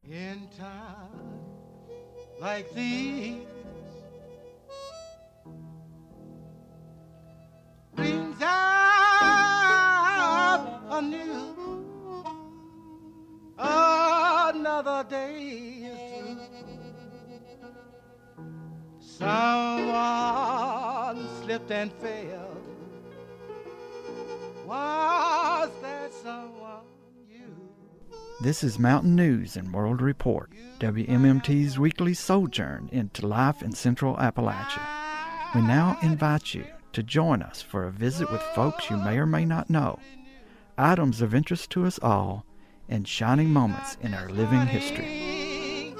In time like these, brings out anew another day is through. Someone slipped and fell. Was that someone you? This is Mountain News and World Report, WMMT's weekly sojourn into life in Central Appalachia. We now invite you to join us for a visit with folks you may or may not know, items of interest to us all, and shining moments in our living history.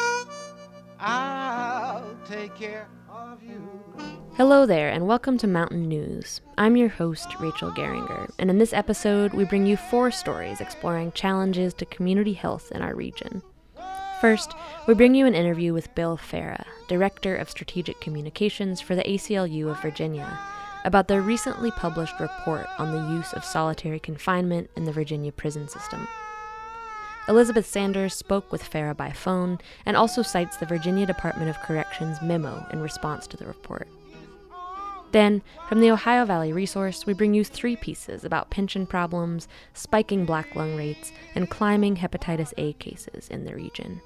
I'll take care of you. Hello there, and welcome to Mountain News. I'm your host, Rachel Geringer, and in this episode, we bring you 4 stories exploring challenges to community health in our region. First, we bring you an interview with Bill Farah, Director of Strategic Communications for the ACLU of Virginia, about their recently published report on the use of solitary confinement in the Virginia prison system. Elizabeth Sanders spoke with Farah by phone and also cites the Virginia Department of Corrections memo in response to the report. Then, from the Ohio Valley Resource, we bring you 3 pieces about pension problems, spiking black lung rates, and climbing hepatitis A cases in the region.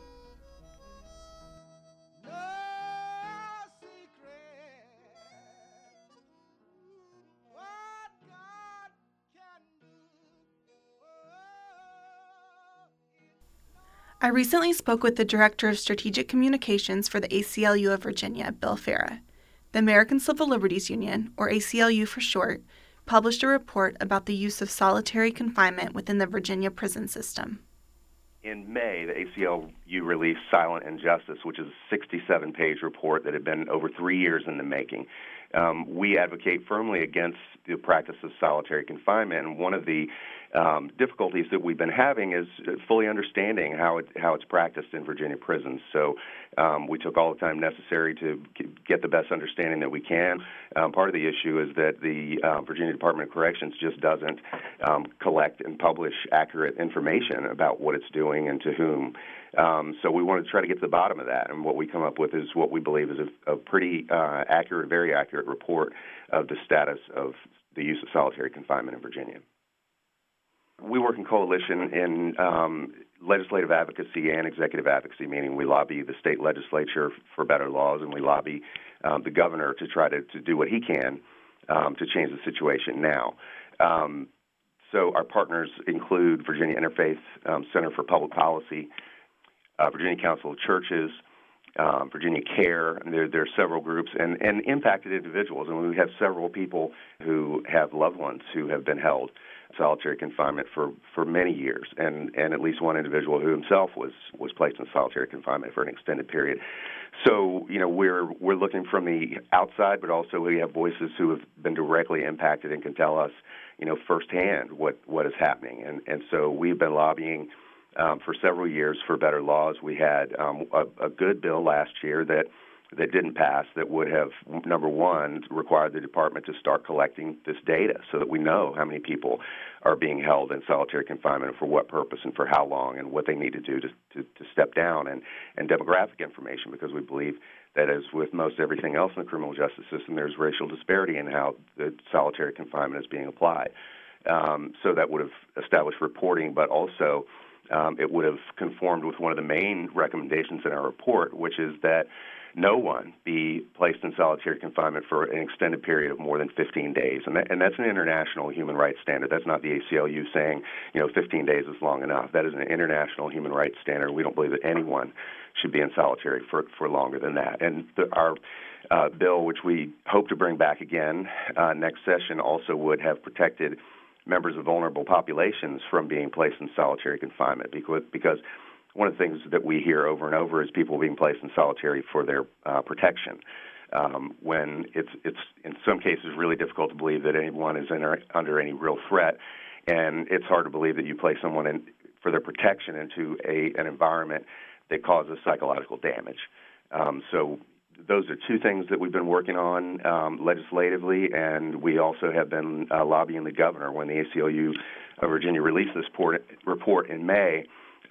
I recently spoke with the Director of Strategic Communications for the ACLU of Virginia, Bill Farah. The American Civil Liberties Union, or ACLU for short, published a report about the use of solitary confinement within the Virginia prison system. In May, the ACLU released Silent Injustice, which is a 67-page report that had been over 3 years in the making. We advocate firmly against the practice of solitary confinement, and one of the difficulties that we've been having is fully understanding how it's practiced in Virginia prisons. So we took all the time necessary to get the best understanding that we can. Part of the issue is that the Virginia Department of Corrections just doesn't collect and publish accurate information about what it's doing and to whom. So we wanted to try to get to the bottom of that, and what we come up with is what we believe is a pretty accurate, very accurate report of the status of the use of solitary confinement in Virginia. We work in coalition in legislative advocacy and executive advocacy, meaning we lobby the state legislature for better laws, and we lobby the governor to try to do what he can to change the situation now. So our partners include Virginia Interfaith Center for Public Policy, Virginia Council of Churches, Virginia Care, and there are several groups, and impacted individuals. And we have several people who have loved ones who have been held solitary confinement for many years, and at least one individual who himself was placed in solitary confinement for an extended period. So, we're looking from the outside, but also we have voices who have been directly impacted and can tell us, firsthand what is happening. And so we've been lobbying for several years for better laws. We had a good bill last year that didn't pass that would have, number one, required the department to start collecting this data so that we know how many people are being held in solitary confinement and for what purpose and for how long and what they need to do to step down, and demographic information, because we believe that, as with most everything else in the criminal justice system, there's racial disparity in how the solitary confinement is being applied. So that would have established reporting, but also it would have conformed with one of the main recommendations in our report, which is that no one be placed in solitary confinement for an extended period of more than 15 days. And that's an international human rights standard. That's not the ACLU saying, 15 days is long enough. That is an international human rights standard. We don't believe that anyone should be in solitary for longer than that. And our bill, which we hope to bring back again next session, also would have protected members of vulnerable populations from being placed in solitary confinement, because one of the things that we hear over and over is people being placed in solitary for their protection, when it's in some cases really difficult to believe that anyone is under any real threat, and it's hard to believe that you place someone in for their protection into an environment that causes psychological damage. So those are 2 things that we've been working on legislatively, and we also have been lobbying the governor. When the ACLU of Virginia released this report in May,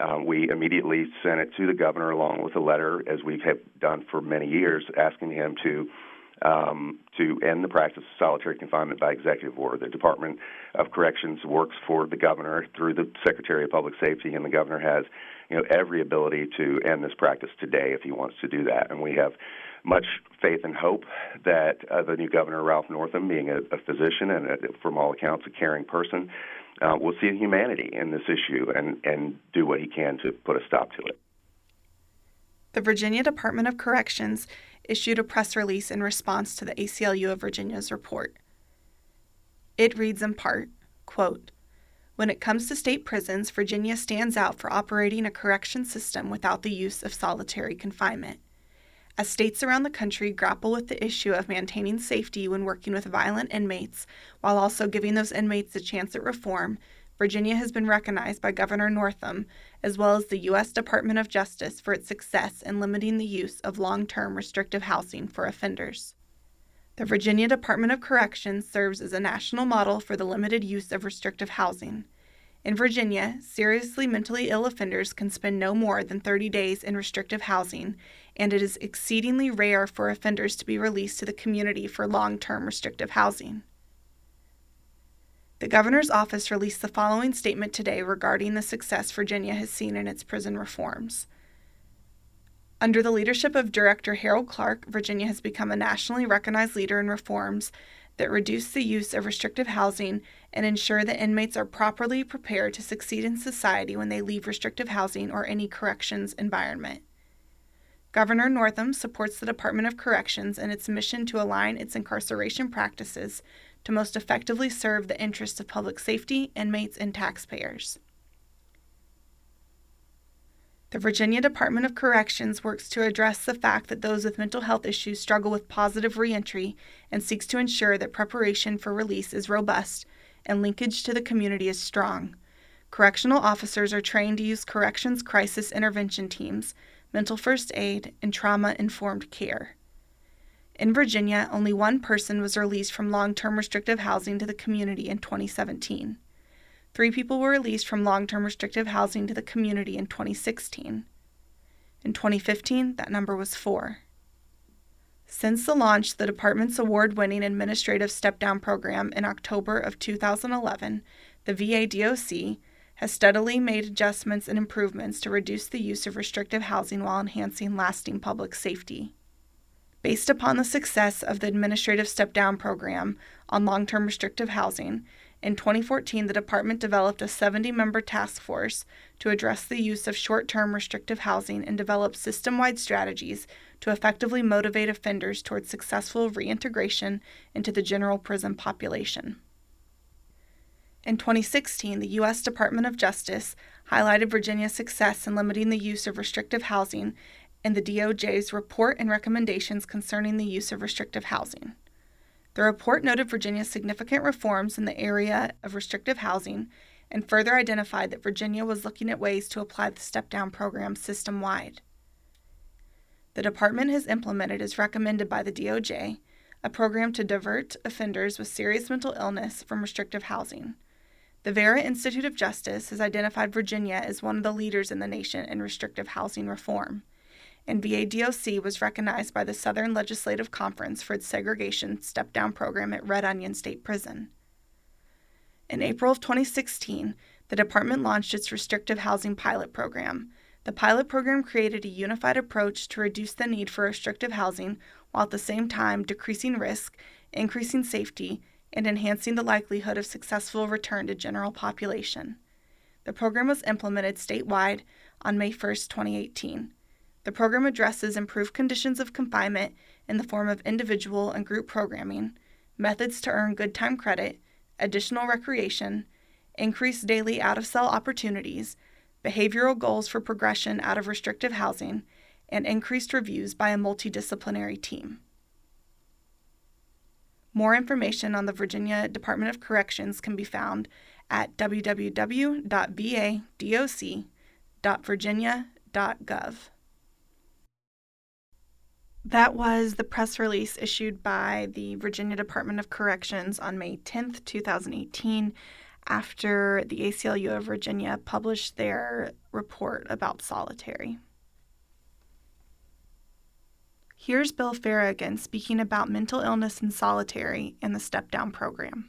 We immediately sent it to the governor along with a letter, as we have done for many years, asking him to end the practice of solitary confinement by executive order. The Department of Corrections works for the governor through the Secretary of Public Safety, and the governor has, every ability to end this practice today if he wants to do that. And we have much faith and hope that the new governor, Ralph Northam, being a physician and from all accounts a caring person, will see humanity in this issue and do what he can to put a stop to it. The Virginia Department of Corrections issued a press release in response to the ACLU of Virginia's report. It reads in part, quote, "When it comes to state prisons, Virginia stands out for operating a correction system without the use of solitary confinement. As states around the country grapple with the issue of maintaining safety when working with violent inmates, while also giving those inmates a chance at reform, Virginia has been recognized by Governor Northam, as well as the U.S. Department of Justice, for its success in limiting the use of long-term restrictive housing for offenders. The Virginia Department of Corrections serves as a national model for the limited use of restrictive housing. In Virginia, seriously mentally ill offenders can spend no more than 30 days in restrictive housing, and it is exceedingly rare for offenders to be released to the community for long-term restrictive housing." The governor's office released the following statement today regarding the success Virginia has seen in its prison reforms. Under the leadership of Director Harold Clark, Virginia has become a nationally recognized leader in reforms that reduce the use of restrictive housing and ensure that inmates are properly prepared to succeed in society when they leave restrictive housing or any corrections environment. Governor Northam supports the Department of Corrections in its mission to align its incarceration practices to most effectively serve the interests of public safety, inmates, and taxpayers. The Virginia Department of Corrections works to address the fact that those with mental health issues struggle with positive reentry and seeks to ensure that preparation for release is robust and linkage to the community is strong. Correctional officers are trained to use corrections crisis intervention teams, mental first aid, and trauma-informed care. In Virginia, only one person was released from long-term restrictive housing to the community in 2017. 3 people were released from long-term restrictive housing to the community in 2016. In 2015, that number was 4. Since the launch of the department's award-winning administrative step-down program in October of 2011, the VA DOC has steadily made adjustments and improvements to reduce the use of restrictive housing while enhancing lasting public safety. Based upon the success of the administrative step-down program on long-term restrictive housing, in 2014 the department developed a 70-member task force to address the use of short-term restrictive housing and develop system-wide strategies to effectively motivate offenders towards successful reintegration into the general prison population. In 2016, the U.S. Department of Justice highlighted Virginia's success in limiting the use of restrictive housing in the DOJ's report and recommendations concerning the use of restrictive housing. The report noted Virginia's significant reforms in the area of restrictive housing and further identified that Virginia was looking at ways to apply the step-down program system-wide. The department has implemented, as recommended by the DOJ, a program to divert offenders with serious mental illness from restrictive housing. The Vera Institute of Justice has identified Virginia as one of the leaders in the nation in restrictive housing reform, and VA DOC was recognized by the Southern Legislative Conference for its segregation step-down program at Red Onion State Prison. In April of 2016, the department launched its restrictive housing pilot program. The pilot program created a unified approach to reduce the need for restrictive housing while at the same time decreasing risk, increasing safety, and enhancing the likelihood of successful return to general population. The program was implemented statewide on May 1, 2018. The program addresses improved conditions of confinement in the form of individual and group programming, methods to earn good time credit, additional recreation, increased daily out-of-cell opportunities, behavioral goals for progression out of restrictive housing, and increased reviews by a multidisciplinary team. More information on the Virginia Department of Corrections can be found at www.vadoc.virginia.gov. That was the press release issued by the Virginia Department of Corrections on May 10th, 2018, after the ACLU of Virginia published their report about solitary. Here's Bill Farah again speaking about mental illness and solitary in the step-down program.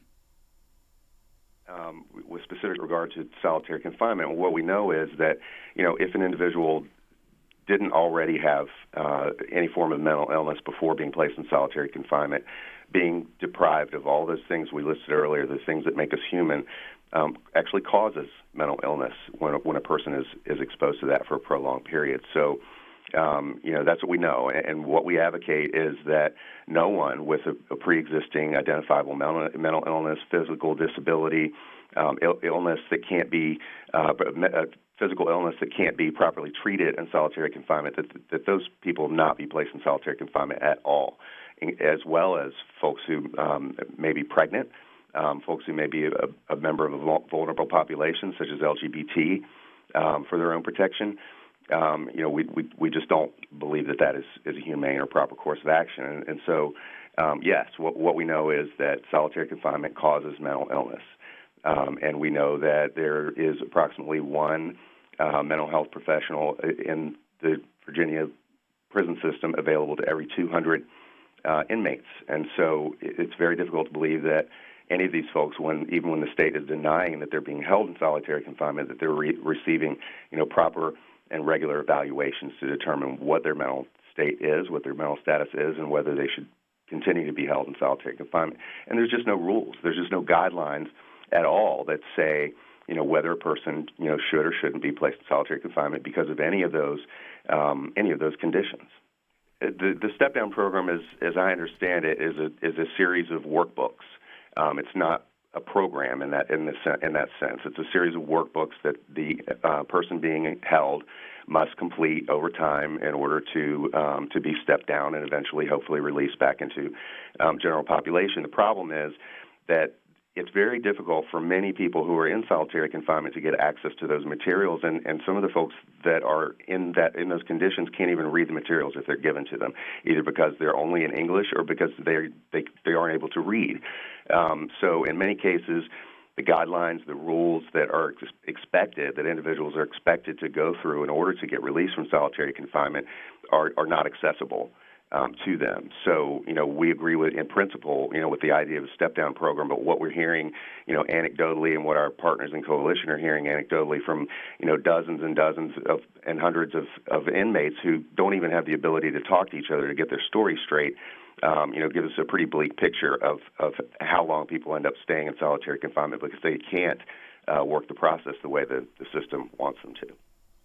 With specific regard to solitary confinement, what we know is that, if an individual didn't already have any form of mental illness before being placed in solitary confinement, being deprived of all those things we listed earlier, the things that make us human, actually causes mental illness when a person is exposed to that for a prolonged period. So, that's what we know. And what we advocate is that no one with a pre-existing identifiable mental illness, physical disability, illness that can't be physical illness that can't be properly treated in solitary confinement, that those people not be placed in solitary confinement at all, as well as folks who may be pregnant, folks who may be a member of a vulnerable population, such as LGBT, for their own protection. We just don't believe that is a humane or proper course of action. And so, yes, what we know is that solitary confinement causes mental illness. And we know that there is approximately one mental health professional in the Virginia prison system available to every 200 inmates. And so it's very difficult to believe that any of these folks, even when the state is denying that they're being held in solitary confinement, that they're receiving proper and regular evaluations to determine what their mental state is, what their mental status is, and whether they should continue to be held in solitary confinement. And there's just no rules. There's just no guidelines at all that say, whether a person, should or shouldn't be placed in solitary confinement because of any of those conditions. The step-down program, as I understand it, is a series of workbooks. It's not a program in that sense. It's a series of workbooks that the person being held must complete over time in order to be stepped down and eventually, hopefully, released back into general population. The problem is that it's very difficult for many people who are in solitary confinement to get access to those materials, and some of the folks that are in those conditions can't even read the materials if they're given to them, either because they're only in English or because they aren't able to read. So in many cases, the guidelines, the rules that are expected, that individuals are expected to go through in order to get released from solitary confinement are not accessible to them. So, we agree with, in principle, with the idea of a step-down program, but what we're hearing, anecdotally, and what our partners in Coalition are hearing anecdotally from, dozens and dozens and hundreds of inmates who don't even have the ability to talk to each other to get their story straight, gives us a pretty bleak picture of how long people end up staying in solitary confinement because they can't work the process the way the system wants them to.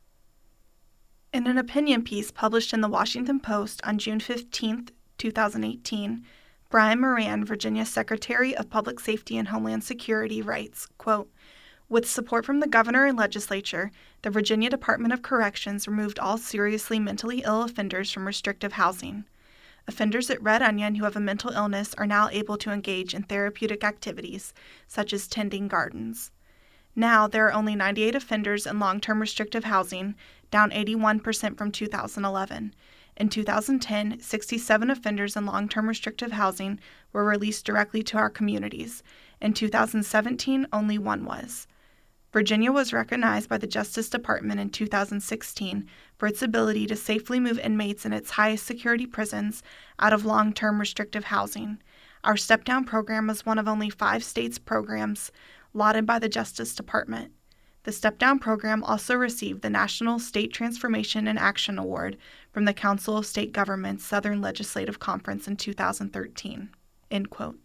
In an opinion piece published in the Washington Post on June 15, 2018, Brian Moran, Virginia Secretary of Public Safety and Homeland Security, writes, quote, "With support from the governor and legislature, the Virginia Department of Corrections removed all seriously mentally ill offenders from restrictive housing. Offenders at Red Onion who have a mental illness are now able to engage in therapeutic activities, such as tending gardens. Now, there are only 98 offenders in long-term restrictive housing, down 81% from 2011. In 2010, 67 offenders in long-term restrictive housing were released directly to our communities. In 2017, only one was. Virginia was recognized by the Justice Department in 2016 for its ability to safely move inmates in its highest security prisons out of long-term restrictive housing. Our step-down program is one of only 5 states' programs lauded by the Justice Department. The step-down program also received the National State Transformation and Action Award from the Council of State Governments Southern Legislative Conference in 2013." End quote.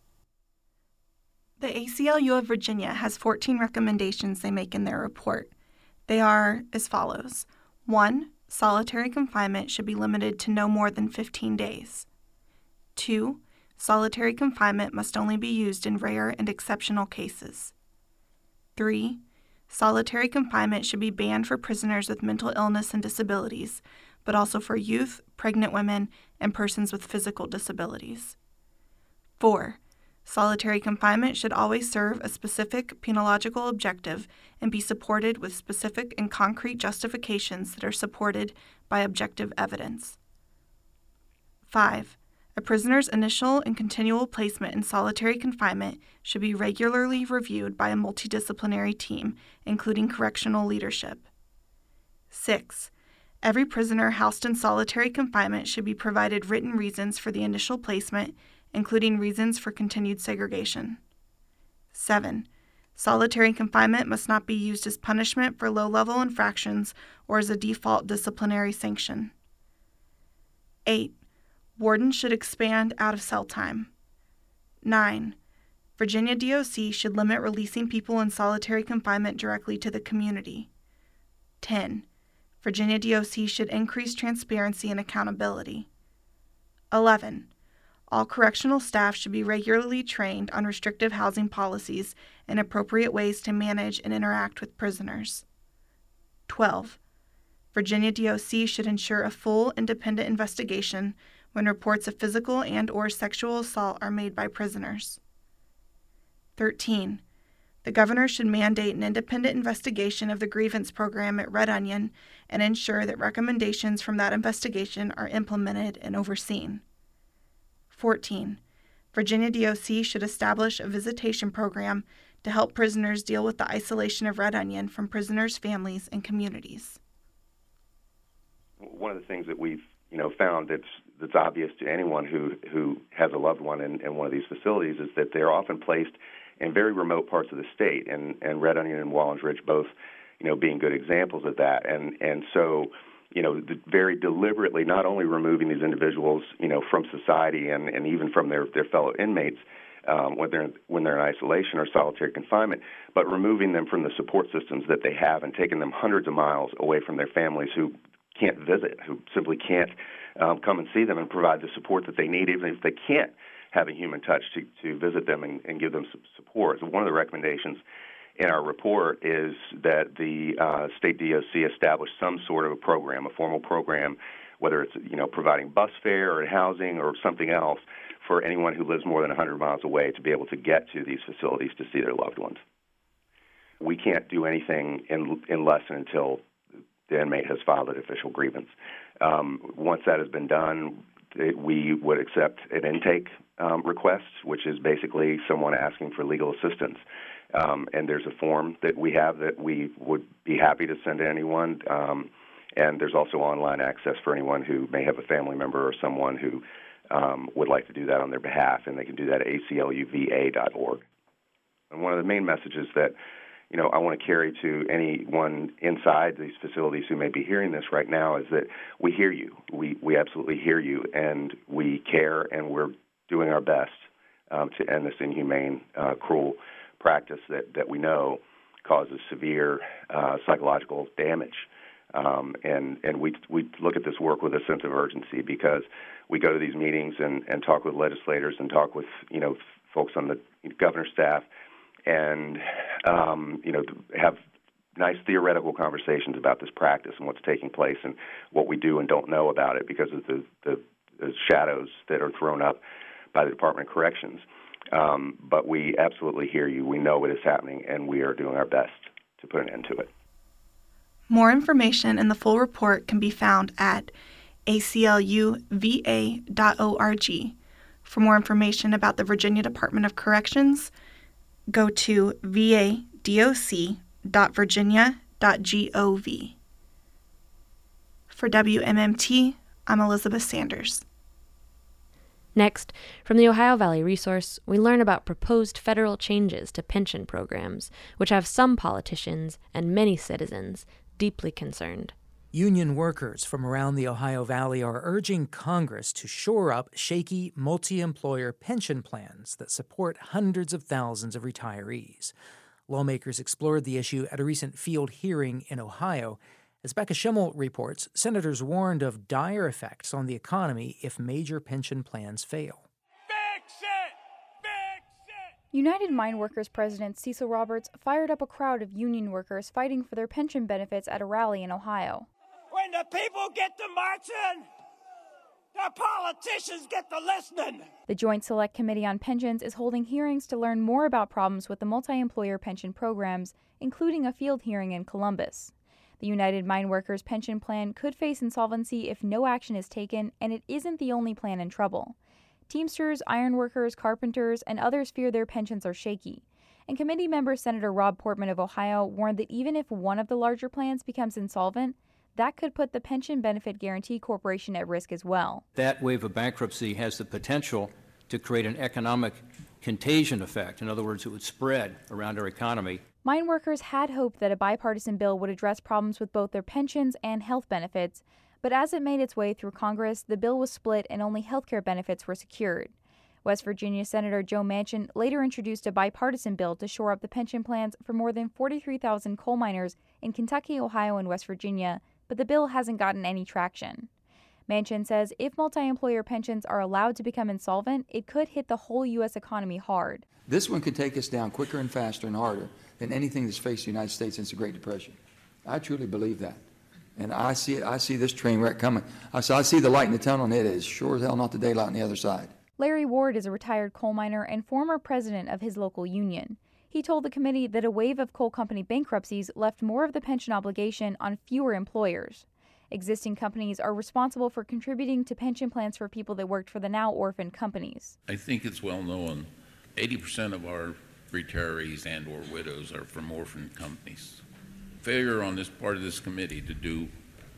The ACLU of Virginia has 14 recommendations they make in their report. They are as follows. 1. Solitary confinement should be limited to no more than 15 days. 2. Solitary confinement must only be used in rare and exceptional cases. 3. Solitary confinement should be banned for prisoners with mental illness and disabilities, but also for youth, pregnant women, and persons with physical disabilities. 4. Solitary confinement should always serve a specific penological objective and be supported with specific and concrete justifications that are supported by objective evidence. 5. A prisoner's initial and continual placement in solitary confinement should be regularly reviewed by a multidisciplinary team, including correctional leadership. 6. Every prisoner housed in solitary confinement should be provided written reasons for the initial placement, including reasons for continued segregation. 7. Solitary confinement must not be used as punishment for low-level infractions or as a default disciplinary sanction. 8. Wardens should expand out-of-cell time. 9. Virginia DOC should limit releasing people in solitary confinement directly to the community. 10. Virginia DOC should increase transparency and accountability. 11. All correctional staff should be regularly trained on restrictive housing policies and appropriate ways to manage and interact with prisoners. 12. Virginia DOC should ensure a full, independent investigation when reports of physical and/or sexual assault are made by prisoners. 13. The governor should mandate an independent investigation of the grievance program at Red Onion and ensure that recommendations from that investigation are implemented and overseen. 14. Virginia DOC should establish a visitation program to help prisoners deal with the isolation of Red Onion from prisoners' families and communities. One of the things that we've found that's obvious to anyone who has a loved one in one of these facilities is that they're often placed in very remote parts of the state, and Red Onion and Wallens Ridge both, being good examples of that. And so, very deliberately not only removing these individuals, from society and even from their fellow inmates when they're in isolation or solitary confinement, but removing them from the support systems that they have and taking them hundreds of miles away from their families who can't visit, who simply can't come and see them and provide the support that they need, even if they can't have a human touch to visit them and give them some support. So one of the recommendations in our report is that the state DOC establish some sort of a program, a formal program, whether it's providing bus fare or housing or something else for anyone who lives more than 100 miles away to be able to get to these facilities to see their loved ones. We can't do anything unless and until the inmate has filed an official grievance. Once that has been done, we would accept an intake request, which is basically someone asking for legal assistance. And there's a form that we have that we would be happy to send to anyone. And there's also online access for anyone who may have a family member or someone who would like to do that on their behalf, and they can do that at acluva.org. And one of the main messages that I want to carry to anyone inside these facilities who may be hearing this right now is that we hear you. We absolutely hear you, and we care, and we're doing our best to end this inhumane, cruel practice that we know causes severe psychological damage. And we look at this work with a sense of urgency because we go to these meetings and talk with legislators and talk with folks on the governor's staff and have nice theoretical conversations about this practice and what's taking place and what we do and don't know about it because of the shadows that are thrown up by the Department of Corrections. But we absolutely hear you. We know what is happening, and we are doing our best to put an end to it. More information in the full report can be found at acluva.org. For more information about the Virginia Department of Corrections, go to vadoc.virginia.gov. For WMMT, I'm Elizabeth Sanders. Next, from the Ohio Valley Resource, we learn about proposed federal changes to pension programs, which have some politicians and many citizens deeply concerned. Union workers from around the Ohio Valley are urging Congress to shore up shaky multi-employer pension plans that support hundreds of thousands of retirees. Lawmakers explored the issue at a recent field hearing in Ohio. As Becca Schimmel reports, senators warned of dire effects on the economy if major pension plans fail. Fix it! Fix it! United Mine Workers President Cecil Roberts fired up a crowd of union workers fighting for their pension benefits at a rally in Ohio. When the people get to marching, the politicians get to listening. The Joint Select Committee on Pensions is holding hearings to learn more about problems with the multi-employer pension programs, including a field hearing in Columbus. The United Mine Workers pension plan could face insolvency if no action is taken, and it isn't the only plan in trouble. Teamsters, ironworkers, carpenters, and others fear their pensions are shaky. And committee member Senator Rob Portman of Ohio warned that even if one of the larger plans becomes insolvent, that could put the Pension Benefit Guaranty Corporation at risk as well. That wave of bankruptcy has the potential to create an economic contagion effect. In other words, it would spread around our economy. Mine workers had hoped that a bipartisan bill would address problems with both their pensions and health benefits, but as it made its way through Congress, the bill was split and only health care benefits were secured. West Virginia Senator Joe Manchin later introduced a bipartisan bill to shore up the pension plans for more than 43,000 coal miners in Kentucky, Ohio, and West Virginia, but the bill hasn't gotten any traction. Manchin says if multi-employer pensions are allowed to become insolvent, it could hit the whole U.S. economy hard. This one could take us down quicker and faster and harder than anything that's faced the United States since the Great Depression. I truly believe that. And I see this train wreck coming. I see the light in the tunnel, and it is sure as hell not the daylight on the other side. Larry Ward is a retired coal miner and former president of his local union. He told the committee that a wave of coal company bankruptcies left more of the pension obligation on fewer employers. Existing companies are responsible for contributing to pension plans for people that worked for the now orphaned companies. I think it's well known 80% of our retirees and or widows are from orphaned companies. Failure on this part of this committee to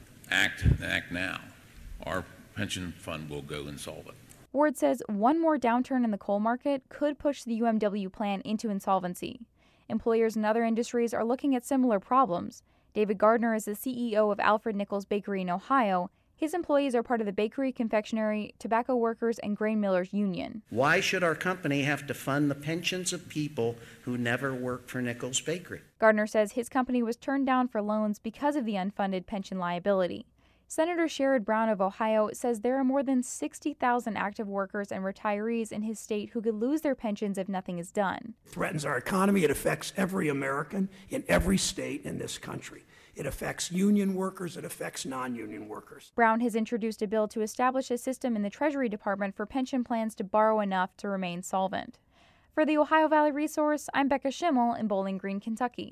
act now, our pension fund will go insolvent. Ward says one more downturn in the coal market could push the UMW plan into insolvency. Employers in other industries are looking at similar problems. David Gardner is the CEO of Alfred Nichols Bakery in Ohio. His employees are part of the Bakery, Confectionery, Tobacco Workers, and Grain Millers Union. Why should our company have to fund the pensions of people who never worked for Nichols Bakery? Gardner says his company was turned down for loans because of the unfunded pension liability. Senator Sherrod Brown of Ohio says there are more than 60,000 active workers and retirees in his state who could lose their pensions if nothing is done. It threatens our economy. It affects every American in every state in this country. It affects union workers. It affects non-union workers. Brown has introduced a bill to establish a system in the Treasury Department for pension plans to borrow enough to remain solvent. For the Ohio Valley Resource, I'm Becca Schimmel in Bowling Green, Kentucky.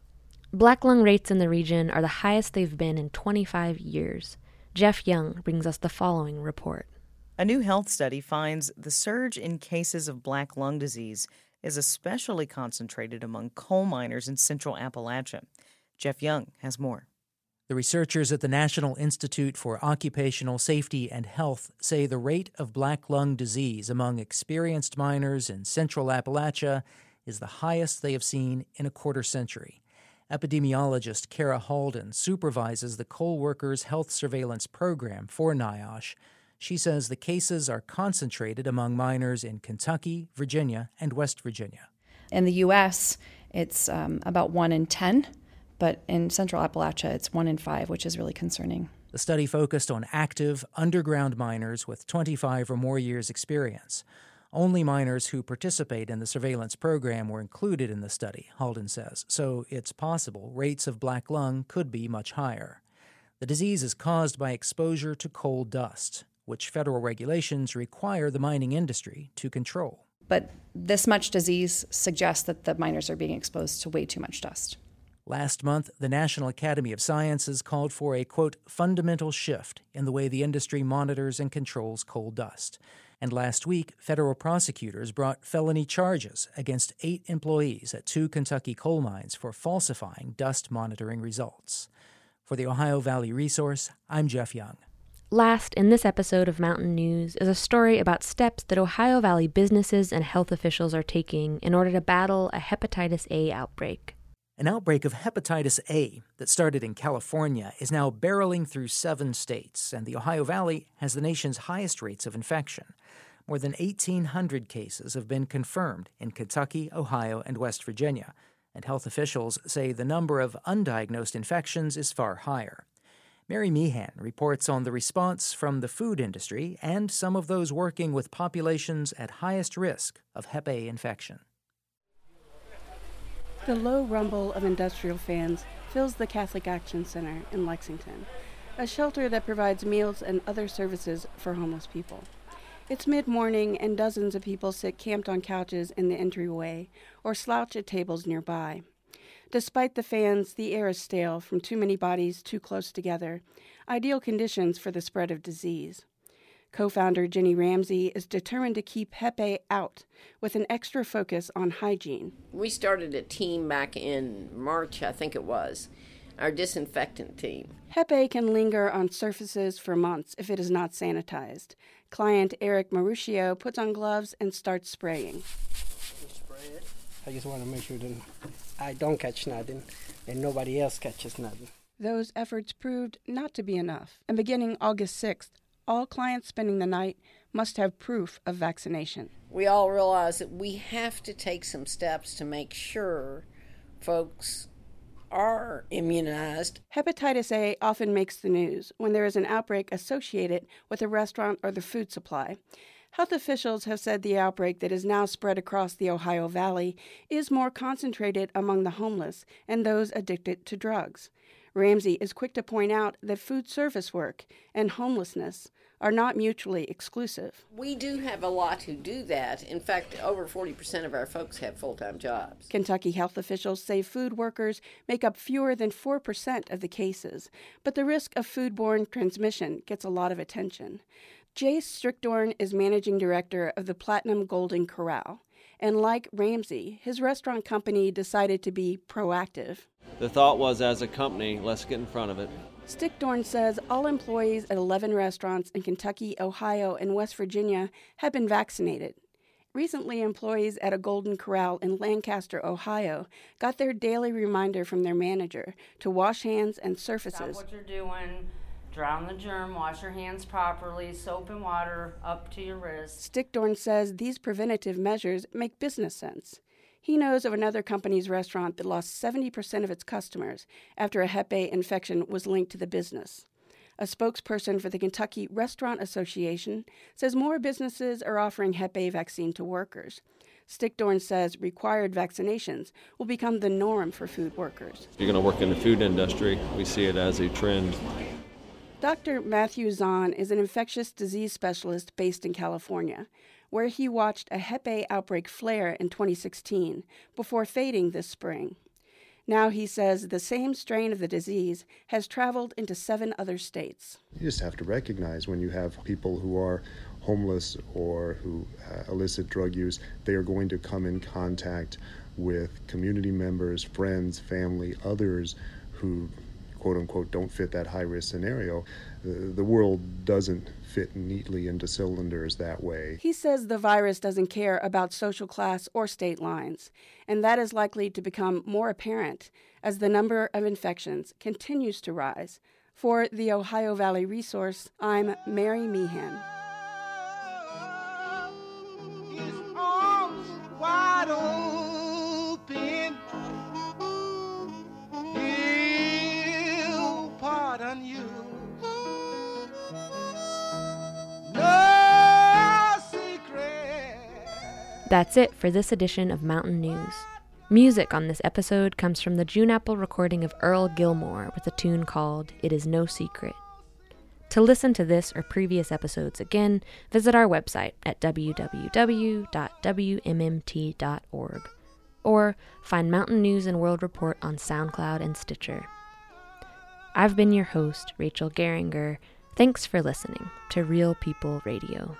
Black lung rates in the region are the highest they've been in 25 years. Jeff Young brings us the following report. A new health study finds the surge in cases of black lung disease is especially concentrated among coal miners in central Appalachia. Jeff Young has more. The researchers at the National Institute for Occupational Safety and Health say the rate of black lung disease among experienced miners in central Appalachia is the highest they have seen in a quarter century. Epidemiologist Kara Halden supervises the Coal Workers Health Surveillance Program for NIOSH. She says the cases are concentrated among miners in Kentucky, Virginia, and West Virginia. In the U.S., it's about 1 in 10, but in Central Appalachia, it's 1 in 5, which is really concerning. The study focused on active, underground miners with 25 or more years' experience. Only miners who participate in the surveillance program were included in the study, Halden says, so it's possible rates of black lung could be much higher. The disease is caused by exposure to coal dust, which federal regulations require the mining industry to control. But this much disease suggests that the miners are being exposed to way too much dust. Last month, the National Academy of Sciences called for a, quote, fundamental shift in the way the industry monitors and controls coal dust. And last week, federal prosecutors brought felony charges against 8 employees at 2 Kentucky coal mines for falsifying dust monitoring results. For the Ohio Valley Resource, I'm Jeff Young. Last in this episode of Mountain News is a story about steps that Ohio Valley businesses and health officials are taking in order to battle a hepatitis A outbreak. An outbreak of hepatitis A that started in California is now barreling through 7 states, and the Ohio Valley has the nation's highest rates of infection. More than 1,800 cases have been confirmed in Kentucky, Ohio, and West Virginia, and health officials say the number of undiagnosed infections is far higher. Mary Meehan reports on the response from the food industry and some of those working with populations at highest risk of Hep A infection. The low rumble of industrial fans fills the Catholic Action Center in Lexington, a shelter that provides meals and other services for homeless people. It's mid-morning and dozens of people sit camped on couches in the entryway or slouch at tables nearby. Despite the fans, the air is stale from too many bodies too close together, ideal conditions for the spread of disease. Co-founder Jenny Ramsey is determined to keep HEPA out with an extra focus on hygiene. We started a team back in March, I think it was, our disinfectant team. HEPA can linger on surfaces for months if it is not sanitized. Client Eric Maruccio puts on gloves and starts spraying. I just want to make sure that I don't catch nothing and nobody else catches nothing. Those efforts proved not to be enough, and beginning August 6th, all clients spending the night must have proof of vaccination. We all realize that we have to take some steps to make sure folks are immunized. Hepatitis A often makes the news when there is an outbreak associated with a restaurant or the food supply. Health officials have said the outbreak that is now spread across the Ohio Valley is more concentrated among the homeless and those addicted to drugs. Ramsey is quick to point out that food service work and homelessness are not mutually exclusive. We do have a lot who do that. In fact, over 40% of our folks have full-time jobs. Kentucky health officials say food workers make up fewer than 4% of the cases, but the risk of foodborne transmission gets a lot of attention. Jace Strickdorn is managing director of the Platinum Golden Corral. And like Ramsey, his restaurant company decided to be proactive. The thought was, as a company, let's get in front of it. Stickdorn says all employees at 11 restaurants in Kentucky, Ohio, and West Virginia have been vaccinated. Recently, employees at a Golden Corral in Lancaster, Ohio, got their daily reminder from their manager to wash hands and surfaces. Stop what you're doing. Drown the germ, wash your hands properly, soap and water up to your wrists. Stickdorn says these preventative measures make business sense. He knows of another company's restaurant that lost 70% of its customers after a Hep A infection was linked to the business. A spokesperson for the Kentucky Restaurant Association says more businesses are offering Hep A vaccine to workers. Stickdorn says required vaccinations will become the norm for food workers. If you're going to work in the food industry, we see it as a trend. Dr. Matthew Zahn is an infectious disease specialist based in California, where he watched a Hep A outbreak flare in 2016 before fading this spring. Now he says the same strain of the disease has traveled into 7 other states. You just have to recognize when you have people who are homeless or who illicit drug use, they are going to come in contact with community members, friends, family, others who quote-unquote don't fit that high-risk scenario. The world doesn't fit neatly into cylinders that way. He says the virus doesn't care about social class or state lines, and that is likely to become more apparent as the number of infections continues to rise. For the Ohio Valley Resource, I'm Mary Meehan. His arms wide open. He'll pardon you. No secret. That's it for this edition of Mountain News. Music on this episode comes from the June Apple recording of Earl Gilmore with a tune called It Is No Secret. To listen to this or previous episodes again, visit our website at www.wmmt.org or find Mountain News and World Report on SoundCloud and Stitcher. I've been your host, Rachel Geringer. Thanks for listening to Real People Radio.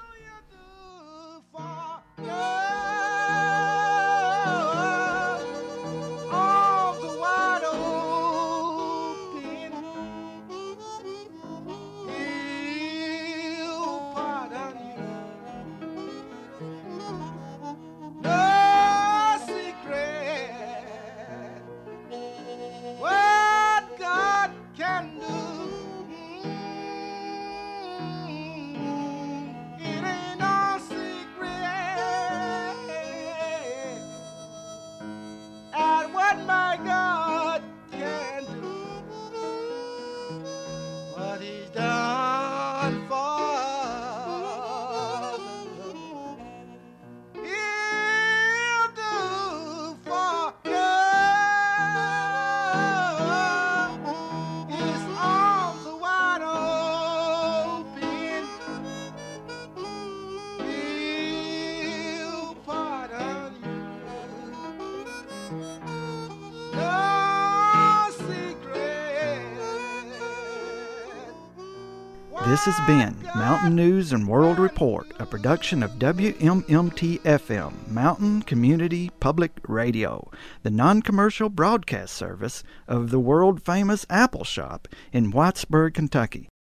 This has been Mountain News and World Report, a production of WMMT-FM, Mountain Community Public Radio, the non-commercial broadcast service of the world-famous Apple Shop in Whitesburg, Kentucky.